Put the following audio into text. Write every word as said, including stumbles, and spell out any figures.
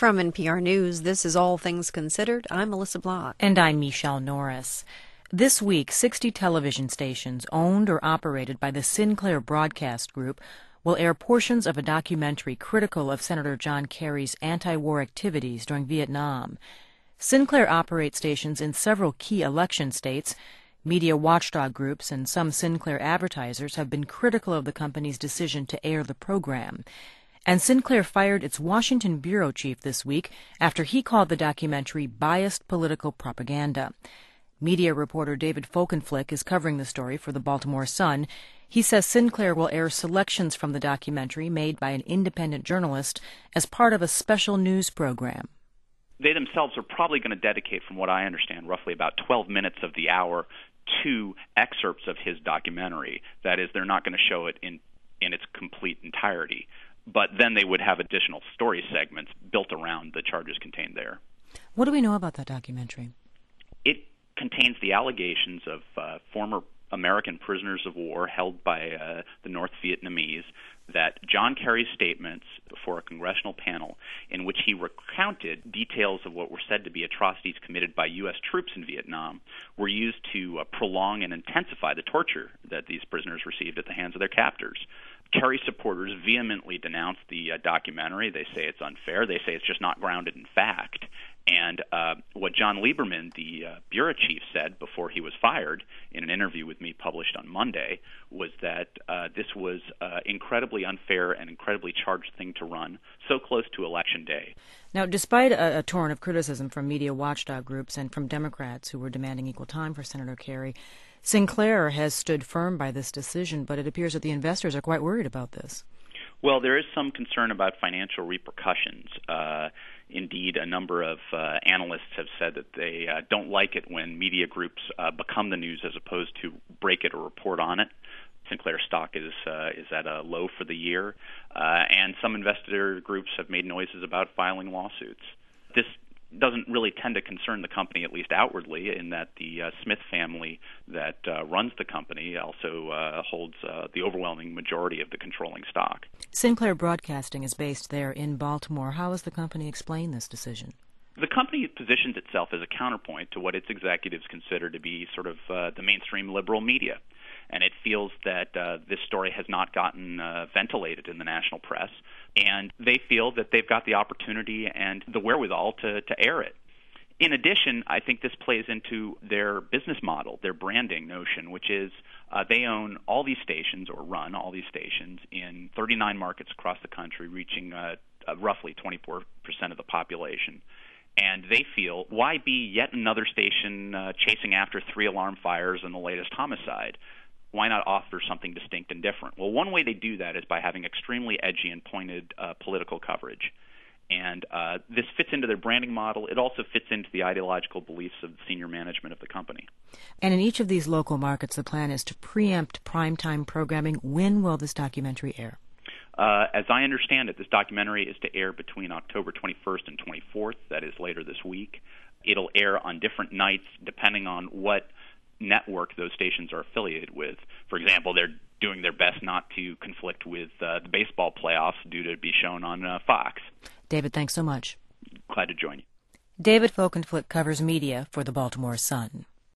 From N P R News, this is All Things Considered. I'm Melissa Block. And I'm Michelle Norris. This week, sixty television stations owned or operated by the Sinclair Broadcast Group will air portions of a documentary critical of Senator John Kerry's anti-war activities during Vietnam. Sinclair operates stations in several key election states. Media watchdog groups and some Sinclair advertisers have been critical of the company's decision to air the program. And Sinclair fired its Washington bureau chief this week after he called the documentary biased political propaganda. Media reporter David Folkenflik is covering the story for the Baltimore Sun. He says Sinclair will air selections from the documentary made by an independent journalist as part of a special news program. They themselves are probably going to dedicate, from what I understand, roughly about twelve minutes of the hour to excerpts of his documentary. That is, they're not going to show it in, in its complete entirety. But then they would have additional story segments built around the charges contained there. What do we know about that documentary? It contains the allegations of uh, former American prisoners of war held by uh, the North Vietnamese that John Kerry's statements before a congressional panel in which he recounted details of what were said to be atrocities committed by U S troops in Vietnam were used to uh, prolong and intensify the torture that these prisoners received at the hands of their captors. Kerry supporters vehemently denounce the uh, documentary. They say it's unfair. They say it's just not grounded in fact. And uh, what John Lieberman, the uh, bureau chief, said before he was fired in an interview with me published on Monday was that uh, this was uh, incredibly unfair and incredibly charged thing to run so close to Election Day. Now, despite a, a torrent of criticism from media watchdog groups and from Democrats who were demanding equal time for Senator Kerry, Sinclair has stood firm by this decision, but it appears that the investors are quite worried about this. Well, there is some concern about financial repercussions. Uh, indeed, a number of uh, analysts have said that they uh, don't like it when media groups uh, become the news as opposed to break it or report on it. Sinclair stock is uh, is at a low for the year, uh, and some investor groups have made noises about filing lawsuits. This doesn't really tend to concern the company, at least outwardly, in that the uh, Smith family that uh, runs the company also uh, holds uh, the overwhelming majority of the controlling stock. Sinclair Broadcasting is based there in Baltimore. How has the company explained this decision? The company positions itself as a counterpoint to what its executives consider to be sort of uh, the mainstream liberal media. And it feels that uh, this story has not gotten uh, ventilated in the national press, and they feel that they've got the opportunity and the wherewithal to, to air it. In addition, I think this plays into their business model, their branding notion, which is uh, they own all these stations or run all these stations in thirty-nine markets across the country, reaching uh, uh, roughly twenty-four percent of the population. And they feel, why be yet another station uh, chasing after three alarm fires and the latest homicide? Why not offer something distinct and different? Well, one way they do that is by having extremely edgy and pointed uh, political coverage. And uh, this fits into their branding model. It also fits into the ideological beliefs of the senior management of the company. And in each of these local markets, the plan is to preempt primetime programming. When will this documentary air? Uh, as I understand it, this documentary is to air between October twenty-first and twenty-fourth. That is later this week. It'll air on different nights depending on what network those stations are affiliated with. For example, they're doing their best not to conflict with uh, the baseball playoffs due to be shown on uh, Fox. David, thanks so much. Glad to join you. David Folkenflik covers media for the Baltimore Sun.